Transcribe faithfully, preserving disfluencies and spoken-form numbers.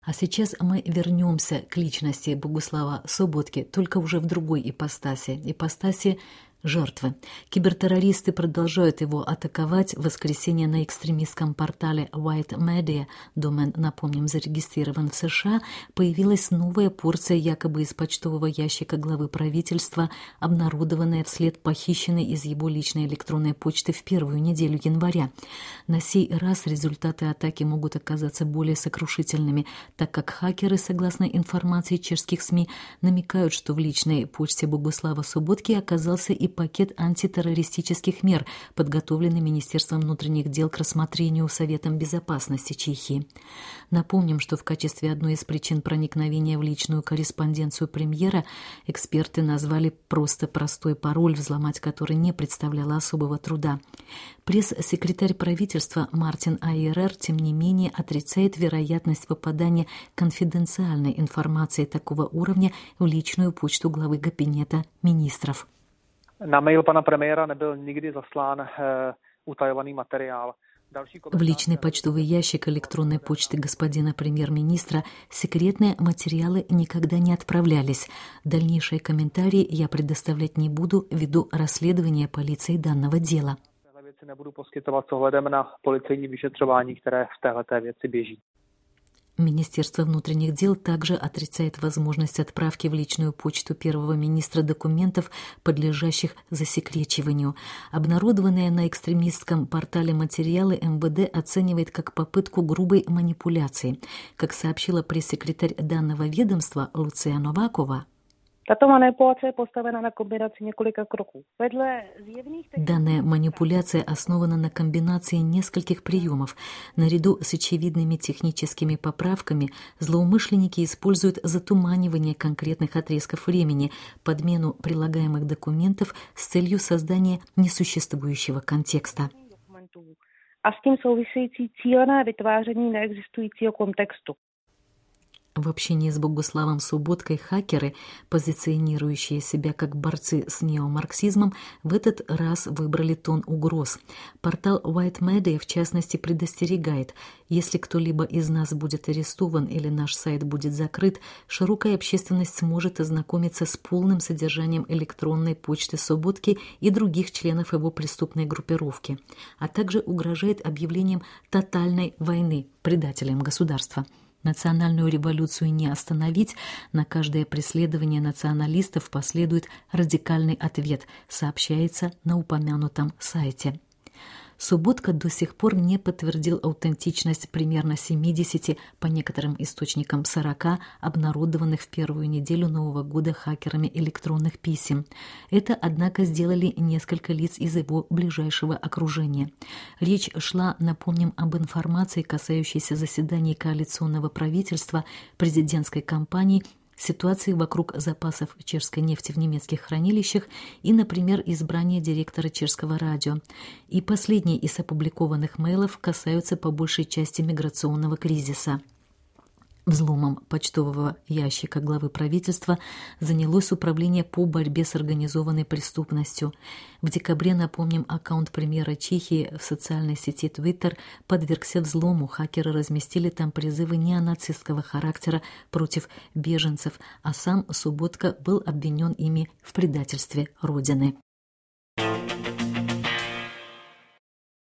А сейчас мы вернемся к личности Богуслава Соботки, только уже в другой ипостаси, ипостаси жертвы. Кибертеррористы продолжают его атаковать. В воскресенье на экстремистском портале White Media, домен, напомним, зарегистрирован в США, появилась новая порция якобы из почтового ящика главы правительства, обнародованная вслед похищенной из его личной электронной почты в первую неделю января. На сей раз результаты атаки могут оказаться более сокрушительными, так как хакеры, согласно информации чешских СМИ, намекают, что в личной почте Богуслава Соботки оказался и пакет антитеррористических мер, подготовленный Министерством внутренних дел к рассмотрению Советом безопасности Чехии. Напомним, что в качестве одной из причин проникновения в личную корреспонденцию премьера эксперты назвали просто простой пароль, взломать который не представляло особого труда. Пресс-секретарь правительства Мартин Айерер, тем не менее, отрицает вероятность попадания конфиденциальной информации такого уровня в личную почту главы кабинета министров. Na mail pana premiéra nebyl nikdy zaslán utajovaný materiál. В личный почтовый ящик электронной почты господина премьер-министра секретные материалы никогда не отправлялись. Дальнейшие комментарии я предоставлять не буду ввиду расследования полицией данного дела. Nebudu poskytovat s ohledem na policejní vyšetřování, které v téhleté věci běží. Министерство внутренних дел также отрицает возможность отправки в личную почту первого министра документов, подлежащих засекречиванию. Обнародованные на экстремистском портале материалы эм вэ дэ оценивает как попытку грубой манипуляции. Как сообщила пресс-секретарь данного ведомства Луция Новакова, Tato manipulace je postavena na kombinaci několika kroků. Vedle zjevných... Данная манипуляция основана на комбинации нескольких приемов. Наряду с очевидными техническими поправками злоумышленники используют затуманивание конкретных отрезков времени, подмену прилагаемых документов с целью создания несуществующего контекста. A s tím související cílené vytváření neexistujícího kontextu. В общении с Богуславом Соботкой хакеры, позиционирующие себя как борцы с неомарксизмом, в этот раз выбрали тон угроз. Портал White Media, в частности, предостерегает: если кто-либо из нас будет арестован или наш сайт будет закрыт, широкая общественность сможет ознакомиться с полным содержанием электронной почты Соботки и других членов его преступной группировки, а также угрожает объявлением тотальной войны предателям государства. Национальную революцию не остановить, на каждое преследование националистов последует радикальный ответ, сообщается на упомянутом сайте. Соботка до сих пор не подтвердил аутентичность примерно семидесяти, по некоторым источникам сорока, обнародованных в первую неделю Нового года хакерами электронных писем. Это, однако, сделали несколько лиц из его ближайшего окружения. Речь шла, напомним, об информации, касающейся заседаний коалиционного правительства, президентской кампании, ситуации вокруг запасов чешской нефти в немецких хранилищах и, например, избрания директора чешского радио. И последние из опубликованных мейлов касаются по большей части миграционного кризиса. Взломом почтового ящика главы правительства занялось Управление по борьбе с организованной преступностью. В декабре, напомним, аккаунт премьера Чехии в социальной сети Twitter подвергся взлому. Хакеры разместили там призывы неонацистского характера против беженцев, а сам Соботка был обвинен ими в предательстве Родины.